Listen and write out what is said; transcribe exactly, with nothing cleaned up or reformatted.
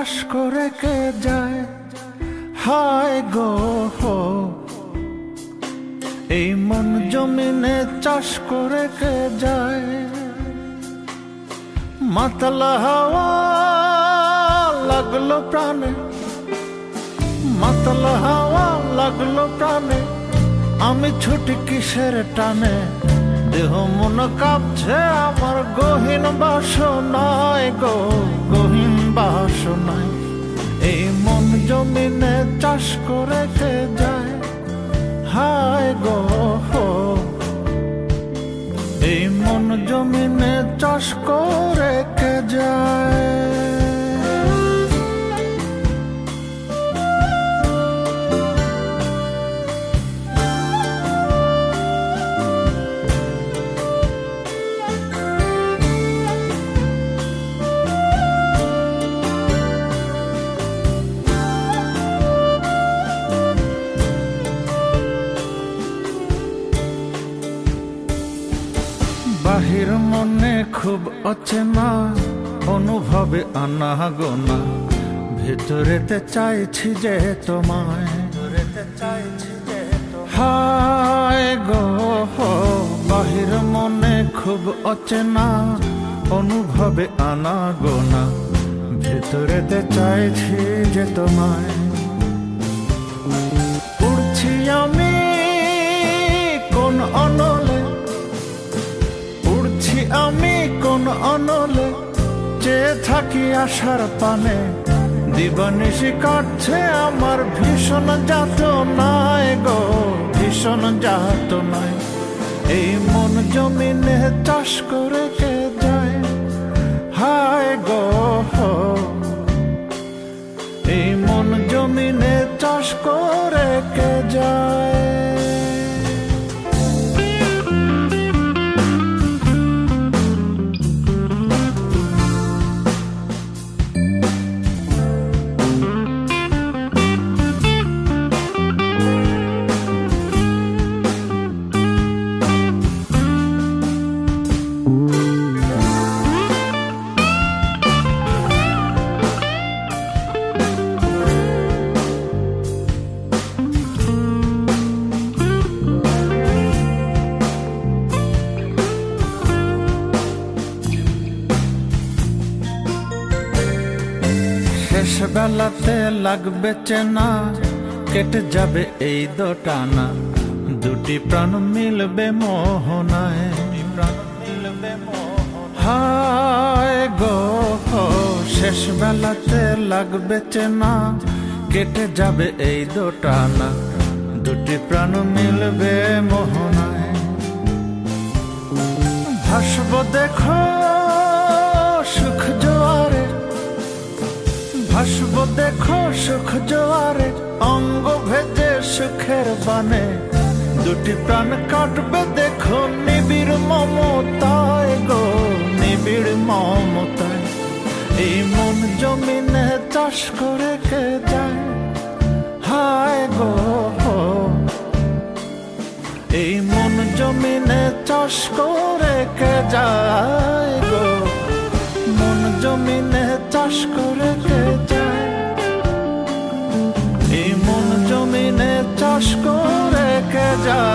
চাষ করে কে যায়, হায় গো হো। এই মন জমিনে চাষ করে কে যায়। মাতালা হাওয়া লাগলো প্রাণে, মাতালা হাওয়া লাগলো প্রাণে, আমি ছুটি কিসের টানে। দেহ মন কাঁপছে আমার গহীন বাসনায় গো, গহীন বাসনায়। এই মন জমিনে চাষ করে কে যায়, হায় গো হো। এই মন জমিনে চাষ করে কে যায়। বাহির মনে খুব অচেনা, অনুভবে আনাগোনা, ভেতরেতে চাইছি যে তোমায়, হায় গো হো। বাহির মনে খুব অচেনা, অনুভবে আনাগোনা, ভেতরেতে চাইছি যে তোমায়। উড়ছি আমি কোন অনলে, আমি কোন অনলে, চেয়ে থাকি আশার পানে। দিবানিশি কাটছে আমার ভীষণ যাতনায় গো, ভীষণ যাতনায়। এই মন জমিনে চাষ করে কে যায়, হায় গো হো। এই মন জমিনে চাষ করে কে যায়। শেষ বেলাতে লাগবে চেনা, কেটে যাবে এই দোটানা, দুটি প্রাণ মিলবে মোহনায়। হায় গো হো। শেষ বেলাতে লাগবে চেনা, কেটে যাবে এই দোটানা, দুটি প্রাণ মিলবে মোহনায়। ভাসব দেখো সুখ জোয়ারে, ভাসব দেখো সুখ জোয়ারে, অঙ্গ ভেজে সুখের বানে। দুটি প্রাণ কাটবে দেখো নিবিড় মমতায় গো, নিবিড় মমতায়। এই মন জমিনে চাষ করে কে যায়, হায় গো হো। এই মন জমিনে চাষ করে কে যায় গো, মন জমিনে চাষ করে কে যায়। এই মন জমিনে চাষ করে কে যায়।